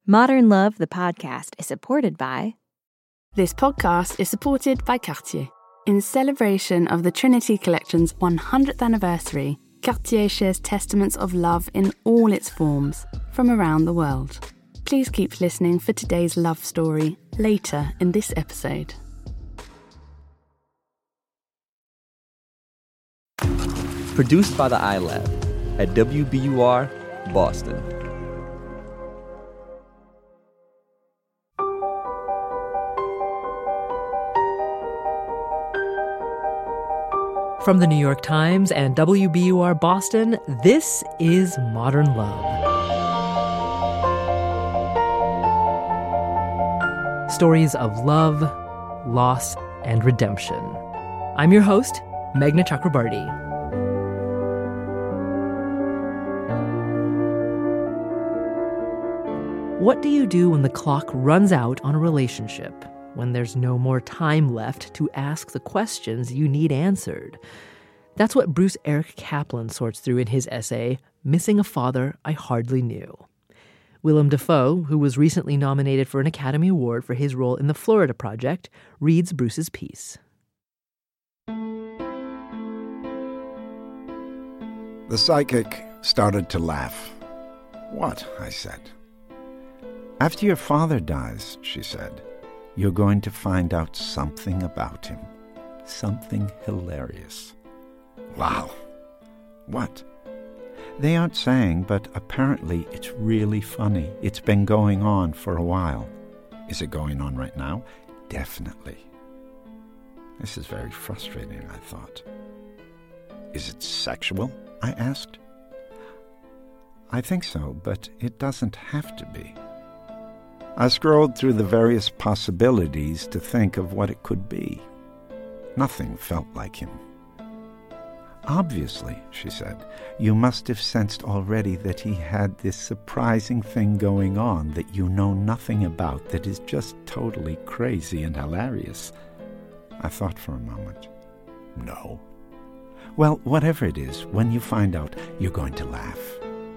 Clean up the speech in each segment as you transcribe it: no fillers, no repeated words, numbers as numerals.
Modern Love, the podcast, is supported by... This podcast is supported by Cartier. In celebration of the Trinity Collection's 100th anniversary, Cartier shares testaments of love in all its forms from around the world. Please keep listening for today's love story later in this episode. Produced by the iLab at WBUR, Boston. From the New York Times and WBUR Boston, this is Modern Love. Stories of love, loss, and redemption. I'm your host, Meghna Chakrabarti. What do you do when the clock runs out on a relationship? When there's no more time left to ask the questions you need answered? That's what Bruce Eric Kaplan sorts through in his essay, Missing a Father I Hardly Knew. Willem Dafoe, who was recently nominated for an Academy Award for his role in The Florida Project, reads Bruce's piece. The psychic started to laugh. "What?" I said. "After your father dies," she said, "you're going to find out something about him. Something hilarious." "Wow. What?" "They aren't saying, but apparently it's really funny. It's been going on for a while." "Is it going on right now?" "Definitely." This is very frustrating, I thought. "Is it sexual?" I asked. "I think so, but it doesn't have to be." I scrolled through the various possibilities to think of what it could be. Nothing felt like him. "Obviously," she said, "you must have sensed already that he had this surprising thing going on that you know nothing about that is just totally crazy and hilarious." I thought for a moment. "No." "Well, whatever it is, when you find out, you're going to laugh."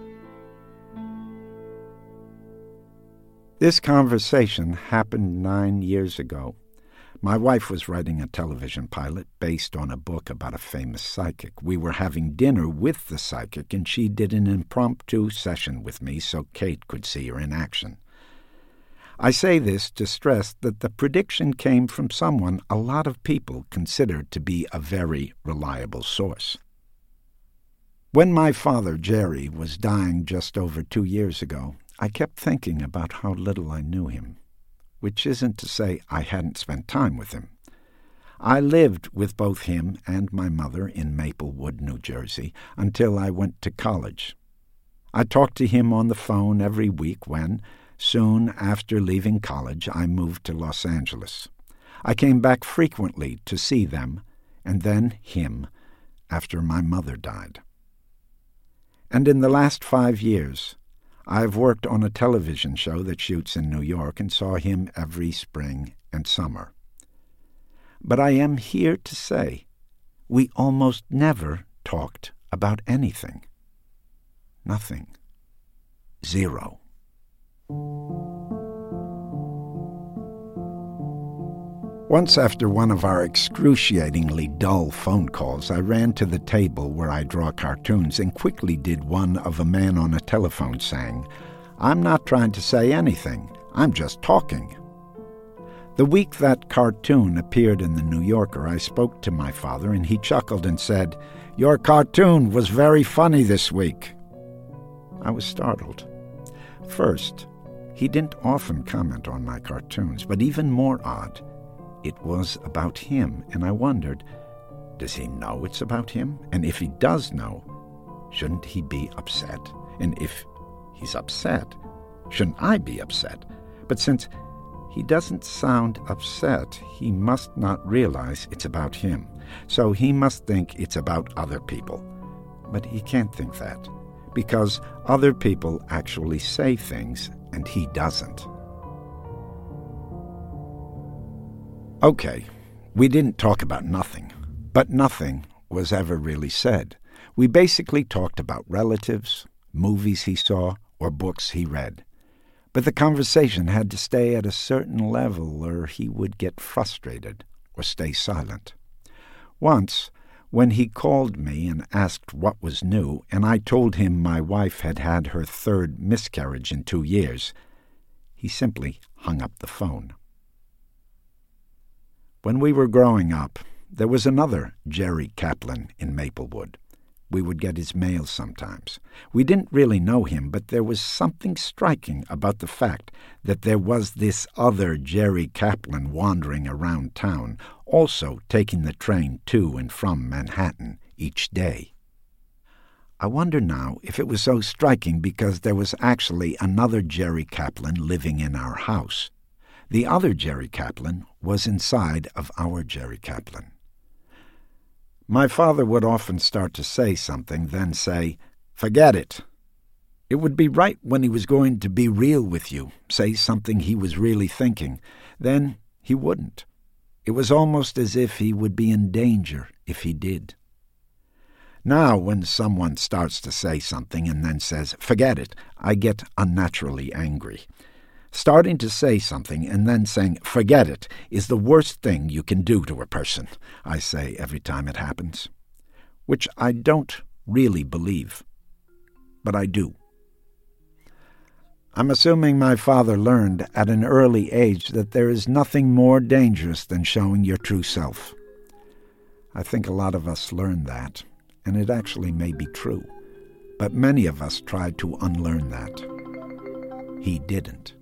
This conversation happened 9 years ago. My wife was writing a television pilot based on a book about a famous psychic. We were having dinner with the psychic, and she did an impromptu session with me so Kate could see her in action. I say this to stress that the prediction came from someone a lot of people considered to be a very reliable source. When my father, Jerry, was dying just over 2 years ago, I kept thinking about how little I knew him, which isn't to say I hadn't spent time with him. I lived with both him and my mother in Maplewood, New Jersey, until I went to college. I talked to him on the phone every week when, soon after leaving college, I moved to Los Angeles. I came back frequently to see them, and then him, after my mother died. And in the last 5 years, I've worked on a television show that shoots in New York and saw him every spring and summer. But I am here to say we almost never talked about anything. Nothing. Zero. Once after one of our excruciatingly dull phone calls, I ran to the table where I draw cartoons and quickly did one of a man on a telephone saying, "I'm not trying to say anything, I'm just talking." The week that cartoon appeared in the New Yorker, I spoke to my father and he chuckled and said, "Your cartoon was very funny this week." I was startled. First, he didn't often comment on my cartoons, but even more odd, it was about him, and I wondered, does he know it's about him? And if he does know, shouldn't he be upset? And if he's upset, shouldn't I be upset? But since he doesn't sound upset, he must not realize it's about him. So he must think it's about other people. But he can't think that, because other people actually say things, and he doesn't. Okay, we didn't talk about nothing, but nothing was ever really said. We basically talked about relatives, movies he saw, or books he read. But the conversation had to stay at a certain level or he would get frustrated or stay silent. Once, when he called me and asked what was new, and I told him my wife had had her 3rd miscarriage in 2 years, he simply hung up the phone. When we were growing up, there was another Jerry Kaplan in Maplewood. We would get his mail sometimes. We didn't really know him, but there was something striking about the fact that there was this other Jerry Kaplan wandering around town, also taking the train to and from Manhattan each day. I wonder now if it was so striking because there was actually another Jerry Kaplan living in our house. The other Jerry Kaplan was inside of our Jerry Kaplan. My father would often start to say something, then say, "Forget it." It would be right when he was going to be real with you, say something he was really thinking. Then he wouldn't. It was almost as if he would be in danger if he did. Now, when someone starts to say something and then says, "Forget it," I get unnaturally angry. Starting to say something and then saying, "Forget it," is the worst thing you can do to a person, I say every time it happens. Which I don't really believe, but I do. I'm assuming my father learned at an early age that there is nothing more dangerous than showing your true self. I think a lot of us learn that, and it actually may be true, but many of us tried to unlearn that. He didn't.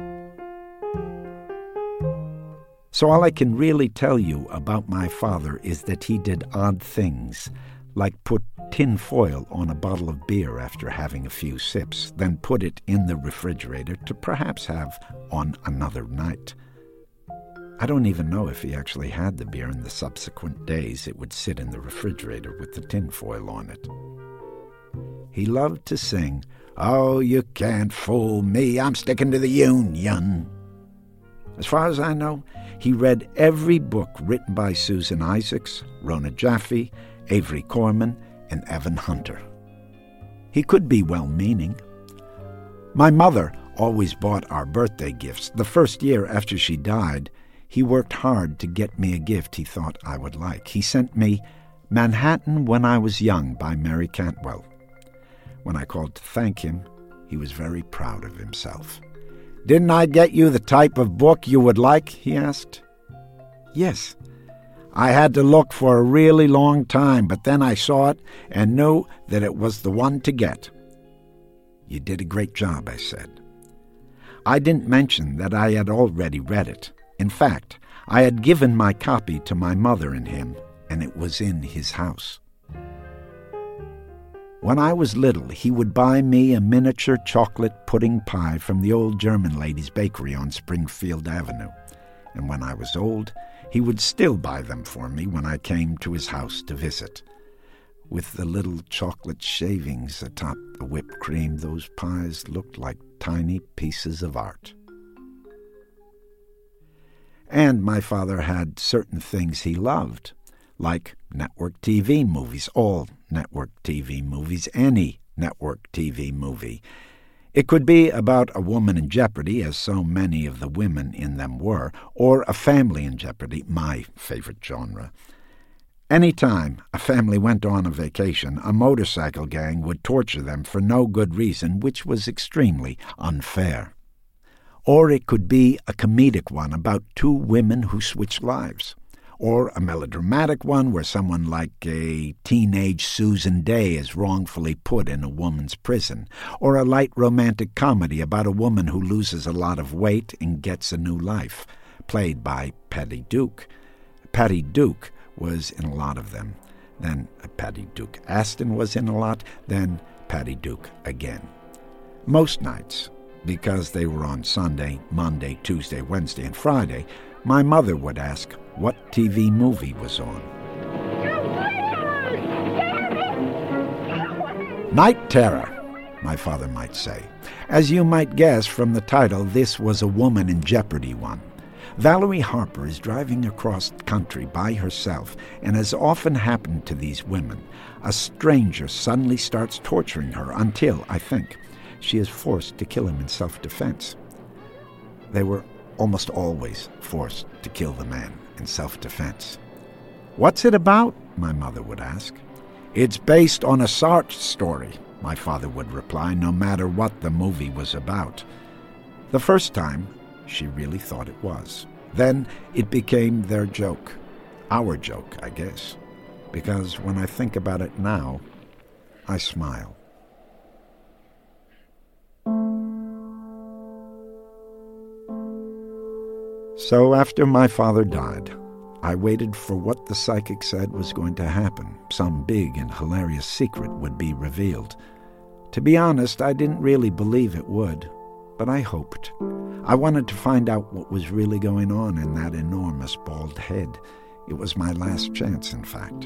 So all I can really tell you about my father is that he did odd things, like put tin foil on a bottle of beer after having a few sips, then put it in the refrigerator to perhaps have on another night. I don't even know if he actually had the beer in the subsequent days it would sit in the refrigerator with the tin foil on it. He loved to sing, "Oh, you can't fool me, I'm sticking to the Union." As far as I know, he read every book written by Susan Isaacs, Rona Jaffe, Avery Corman, and Evan Hunter. He could be well-meaning. My mother always bought our birthday gifts. The first year after she died, he worked hard to get me a gift he thought I would like. He sent me Manhattan When I Was Young by Mary Cantwell. When I called to thank him, he was very proud of himself. "Didn't I get you the type of book you would like?" he asked. "Yes. I had to look for a really long time, but then I saw it and knew that it was the one to get." "You did a great job," I said. I didn't mention that I had already read it. In fact, I had given my copy to my mother and him, and it was in his house. When I was little, he would buy me a miniature chocolate pudding pie from the old German lady's bakery on Springfield Avenue. And when I was old, he would still buy them for me when I came to his house to visit. With the little chocolate shavings atop the whipped cream, those pies looked like tiny pieces of art. And my father had certain things he loved, like network TV movies, all network TV movies, any network TV movie. It could be about a woman in jeopardy, as so many of the women in them were, or a family in jeopardy, my favorite genre. Any time a family went on a vacation, a motorcycle gang would torture them for no good reason, which was extremely unfair. Or it could be a comedic one about 2 women who switched lives. Or a melodramatic one where someone like a teenage Susan Day is wrongfully put in a woman's prison. Or a light romantic comedy about a woman who loses a lot of weight and gets a new life, played by Patty Duke. Patty Duke was in a lot of them. Then Patty Duke Aston was in a lot, then Patty Duke again. Most nights, because they were on Sunday, Monday, Tuesday, Wednesday, and Friday, my mother would ask what TV movie was on. Night Terror, my father might say. As you might guess from the title, this was a woman in jeopardy one. Valerie Harper is driving across country by herself, and as often happened to these women, a stranger suddenly starts torturing her until, I think, she is forced to kill him in self-defense. They were almost always forced to kill the man in self-defense. "What's it about?" my mother would ask. "It's based on a Sartre story," my father would reply, no matter what the movie was about. The first time, she really thought it was. Then it became their joke. Our joke, I guess. Because when I think about it now, I smile. So after my father died, I waited for what the psychic said was going to happen. Some big and hilarious secret would be revealed. To be honest, I didn't really believe it would, but I hoped. I wanted to find out what was really going on in that enormous bald head. It was my last chance, in fact.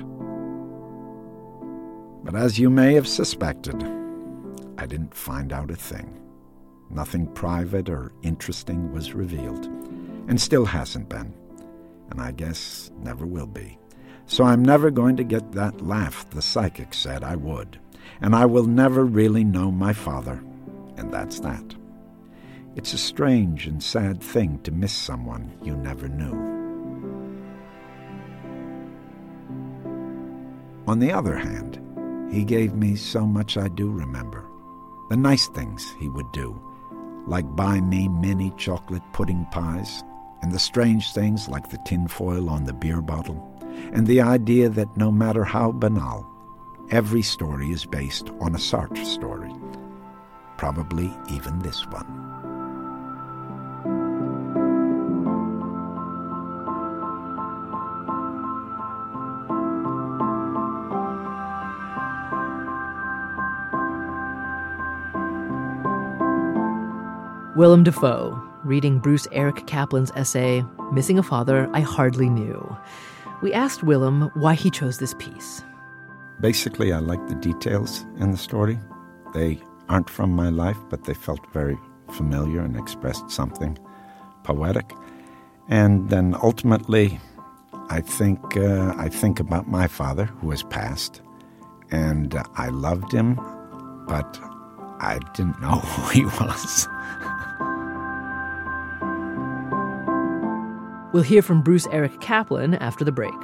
But as you may have suspected, I didn't find out a thing. Nothing private or interesting was revealed, and still hasn't been, and I guess never will be. So I'm never going to get that laugh the psychic said I would, and I will never really know my father, and that's that. It's a strange and sad thing to miss someone you never knew. On the other hand, he gave me so much I do remember. The nice things he would do, like buy me mini chocolate pudding pies, and the strange things like the tinfoil on the beer bottle, and the idea that no matter how banal, every story is based on a Sartre story. Probably even this one. Willem Dafoe, reading Bruce Eric Kaplan's essay, Missing a Father I Hardly Knew. We asked Willem why he chose this piece. Basically, I like the details in the story. They aren't from my life, but they felt very familiar and expressed something poetic. And then ultimately, I think about my father, who has passed, and I loved him, but I didn't know who he was. We'll hear from Bruce Eric Kaplan after the break.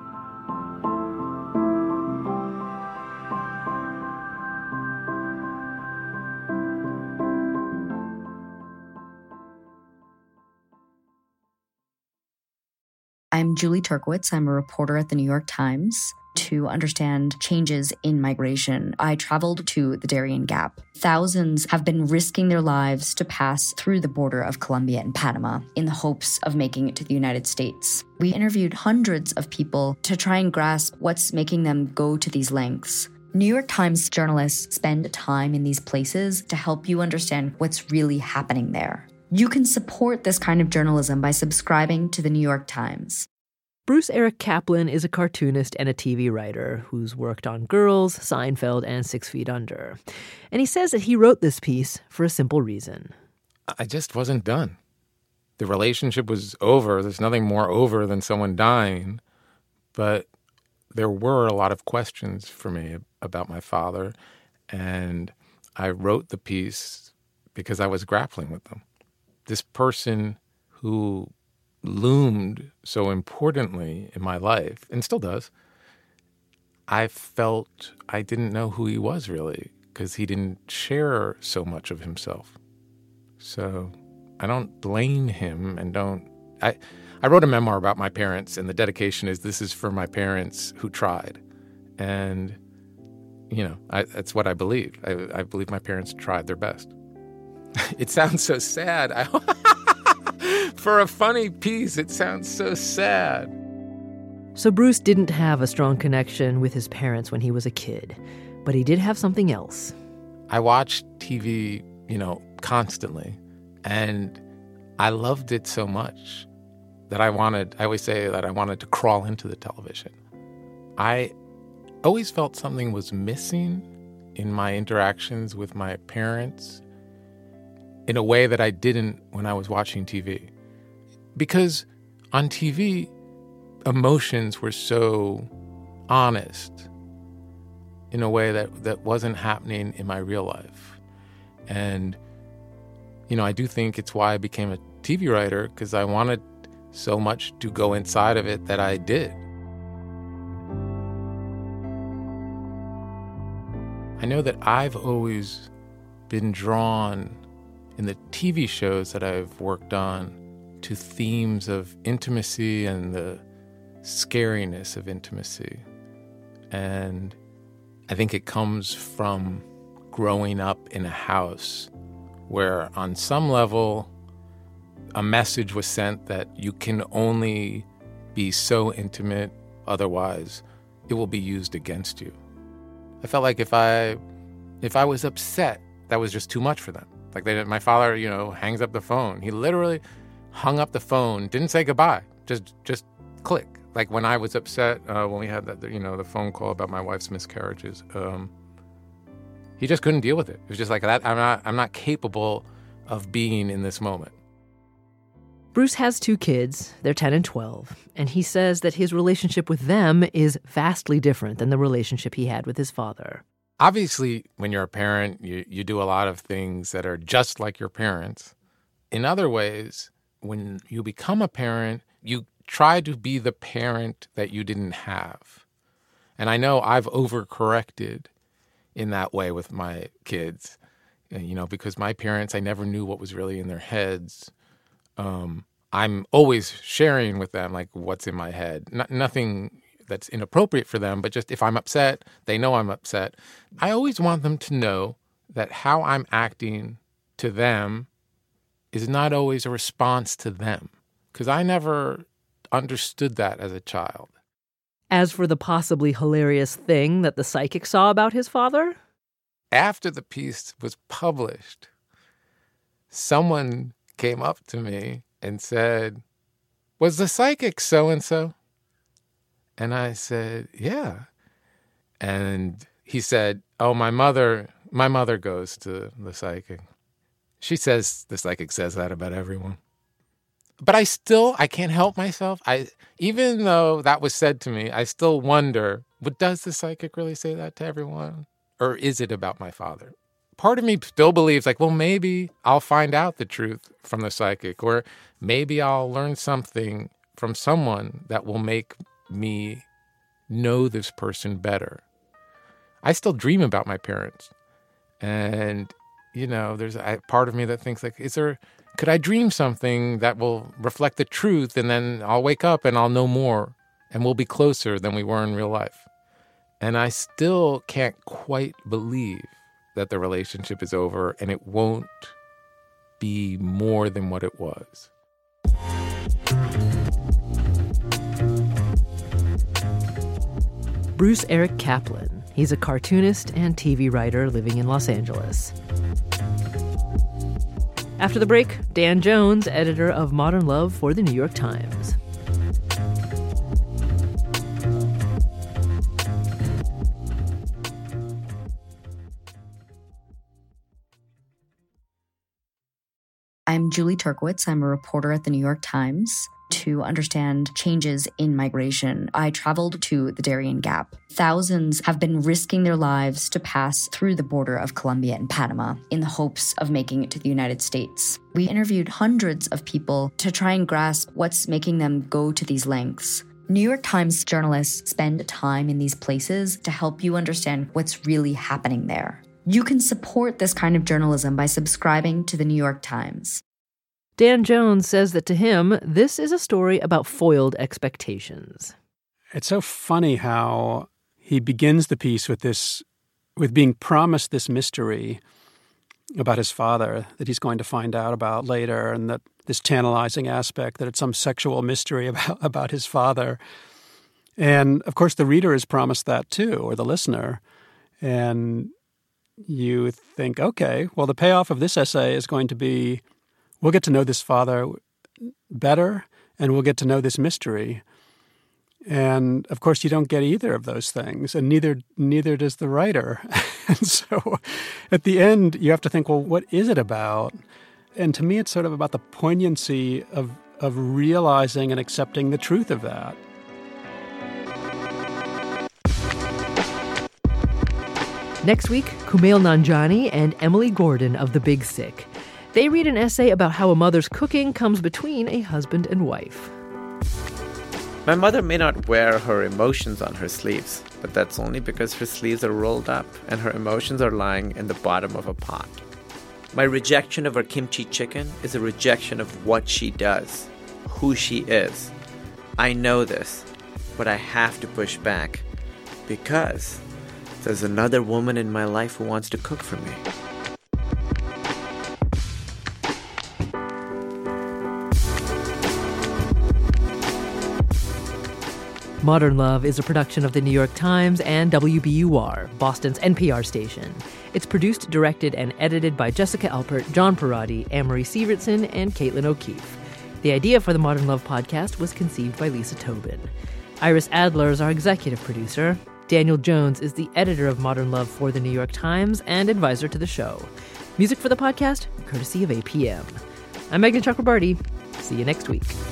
I'm Julie Turkowitz. I'm a reporter at the New York Times. To understand changes in migration, I traveled to the Darien Gap. Thousands have been risking their lives to pass through the border of Colombia and Panama in the hopes of making it to the United States. We interviewed hundreds of people to try and grasp what's making them go to these lengths. New York Times journalists spend time in these places to help you understand what's really happening there. You can support this kind of journalism by subscribing to the New York Times. Bruce Eric Kaplan is a cartoonist and a TV writer who's worked on Girls, Seinfeld, and 6 Feet Under. And he says that he wrote this piece for a simple reason. I just wasn't done. The relationship was over. There's nothing more over than someone dying. But there were a lot of questions for me about my father, and I wrote the piece because I was grappling with them. This person who loomed so importantly in my life, and still does, I felt I didn't know who he was really, because he didn't share so much of himself. So I don't blame him, and I wrote a memoir about my parents, and the dedication is, this is for my parents who tried. And, that's what I believe. I believe my parents tried their best. It sounds so sad. For a funny piece, it sounds so sad. So Bruce didn't have a strong connection with his parents when he was a kid, but he did have something else. I watched TV, constantly, and I loved it so much that I always say that I wanted to crawl into the television. I always felt something was missing in my interactions with my parents in a way that I didn't when I was watching TV. Because on TV, emotions were so honest in a way that wasn't happening in my real life. And, I do think it's why I became a TV writer because I wanted so much to go inside of it that I did. I know that I've always been drawn in the TV shows that I've worked on to themes of intimacy and the scariness of intimacy. And I think it comes from growing up in a house where on some level a message was sent that you can only be so intimate, otherwise it will be used against you. I felt like if I was upset, that was just too much for them. Like my father, hangs up the phone. He literally hung up the phone, didn't say goodbye, just click. Like when I was upset, when we had that, the phone call about my wife's miscarriages, he just couldn't deal with it. It was just like that. I'm not capable of being in this moment. Bruce has 2 kids. They're 10 and 12. And he says that his relationship with them is vastly different than the relationship he had with his father. Obviously, when you're a parent, you do a lot of things that are just like your parents. In other ways, when you become a parent, you try to be the parent that you didn't have. And I know I've overcorrected in that way with my kids, because my parents, I never knew what was really in their heads. I'm always sharing with them, like, what's in my head. Nothing that's inappropriate for them, but just if I'm upset, they know I'm upset. I always want them to know that how I'm acting to them is not always a response to them, because I never understood that as a child. As for the possibly hilarious thing that the psychic saw about his father? After the piece was published, someone came up to me and said, "Was the psychic so-and-so?" And I said, "Yeah." And he said, "Oh, my mother goes to the psychic. She says the psychic says that about everyone." But I can't help myself. Even though that was said to me, I still wonder, but does the psychic really say that to everyone? Or is it about my father? Part of me still believes, like, well, maybe I'll find out the truth from the psychic, or maybe I'll learn something from someone that will make me know this person better. I still dream about my parents. And, there's a part of me that thinks, like, could I dream something that will reflect the truth, and then I'll wake up and I'll know more and we'll be closer than we were in real life? And I still can't quite believe that the relationship is over and it won't be more than what it was. Bruce Eric Kaplan. He's a cartoonist and TV writer living in Los Angeles. After the break, Dan Jones, editor of Modern Love for the New York Times. I'm Julie Turkowitz. I'm a reporter at the New York Times. To understand changes in migration, I traveled to the Darien Gap. Thousands have been risking their lives to pass through the border of Colombia and Panama in the hopes of making it to the United States. We interviewed hundreds of people to try and grasp what's making them go to these lengths. New York Times journalists spend time in these places to help you understand what's really happening there. You can support this kind of journalism by subscribing to the New York Times. Dan Jones says that to him, this is a story about foiled expectations. It's so funny how he begins the piece with being promised this mystery about his father that he's going to find out about later, and that this tantalizing aspect, that it's some sexual mystery about his father. And, of course, the reader is promised that too, or the listener. And you think, okay, well, the payoff of this essay is going to be, we'll get to know this father better, and we'll get to know this mystery. And, of course, you don't get either of those things, and neither does the writer. And so at the end, you have to think, well, what is it about? And to me, it's sort of about the poignancy of realizing and accepting the truth of that. Next week, Kumail Nanjiani and Emily Gordon of The Big Sick. They read an essay about how a mother's cooking comes between a husband and wife. My mother may not wear her emotions on her sleeves, but that's only because her sleeves are rolled up and her emotions are lying in the bottom of a pot. My rejection of her kimchi chicken is a rejection of what she does, who she is. I know this, but I have to push back because there's another woman in my life who wants to cook for me. Modern Love is a production of The New York Times and WBUR, Boston's NPR station. It's produced, directed, and edited by Jessica Alpert, John Parati, Amory Sievertson, and Caitlin O'Keefe. The idea for the Modern Love podcast was conceived by Lisa Tobin. Iris Adler is our executive producer. Daniel Jones is the editor of Modern Love for The New York Times and advisor to the show. Music for the podcast, courtesy of APM. I'm Megan Chakrabarty. See you next week.